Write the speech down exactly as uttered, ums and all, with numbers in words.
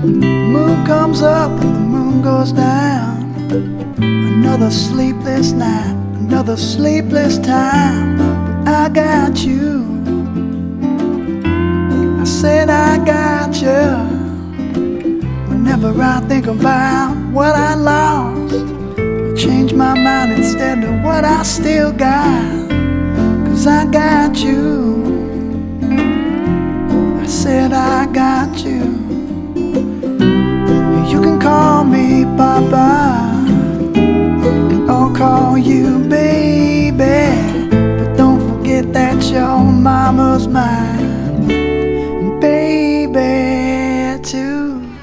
Moon comes up and the moon goes down. Another sleepless night, another sleepless time. But I got you. I said I got you. Whenever I think about what I lost, I change my mind instead of what I still got. 'Cause I got you. I said I got you. You can call me Papa, and I'll call you baby, but don't forget that your mama's mine.